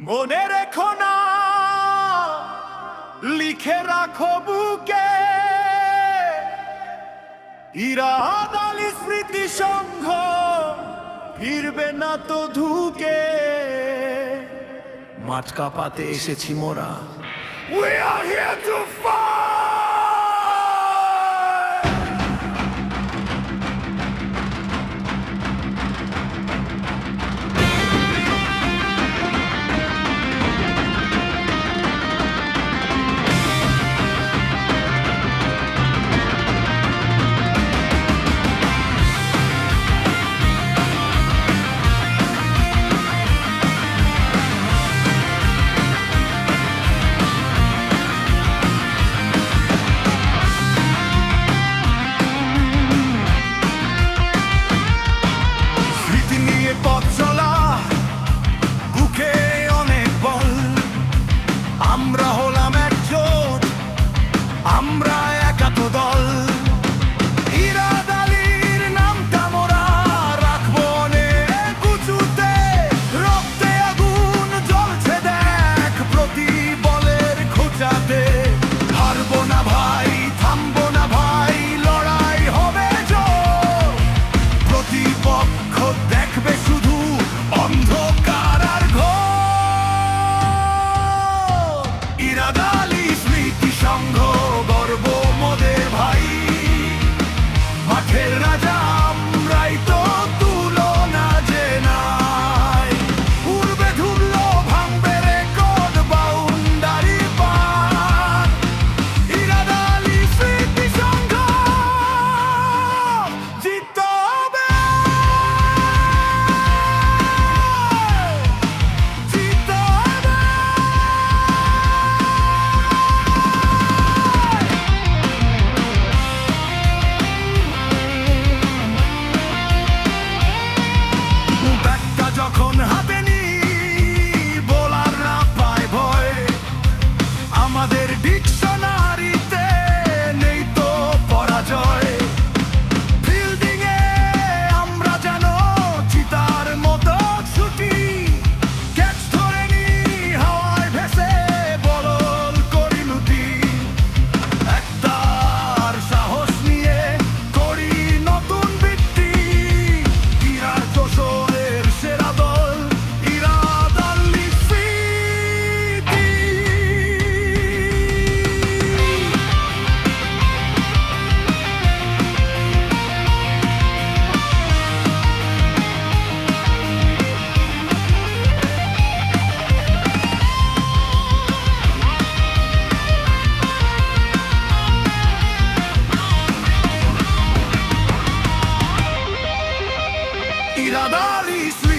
মনে রেখো না, লিখে রাখো বুকে, ইরাদ আলী স্মৃতি সংঘ ফিরবে না তো ধুকে। মাঠ কাঁপাতে এসেছি মোরা, We are here to fight! আমরা হলাম একজোট, আমরা একাতো দল। ইরাদ আলীর নামটা মোরা রাখবো অনেক উঁচুতে। রক্তে আগুন জ্বলছে দেখ প্রতি বলের খোঁচাতে। হারবো না ভাই, থামবো না ভাই, লড়াই হবে জোর। প্রতিপক্ষ দেখবে শুধু অন্ধকার আর ঘোর। ইরাদ আলী স্মৃতি সংঘ গর্ব মোদের ভাই, মাঠের রাজা আমরাই তো, তুলনা যে নাই। উড়বে ধুলো, ভাঙবে রেকর্ড, বাউন্ডারি পার। ইরাদ আলী স্মৃতি সংঘ জিততে হবে, জিততে হবে। যখন হাতে নি বোলার না পায় ভয়, আমাদের ডিকশনারিতে নেই তো পরাজয়। ফিল্ডিং এ আমরা যেন চিতার মতো ছুটি, ক্যাচ ধরে নি হাওয়ায় ভেসে বল করি লুটি। একতার সাহস নিয়ে করি নতুন বৃত্তি, ক্রীড়ার যশোরের সেরা দল ইরাদ আলী স্মৃতি। ইরাদ আলী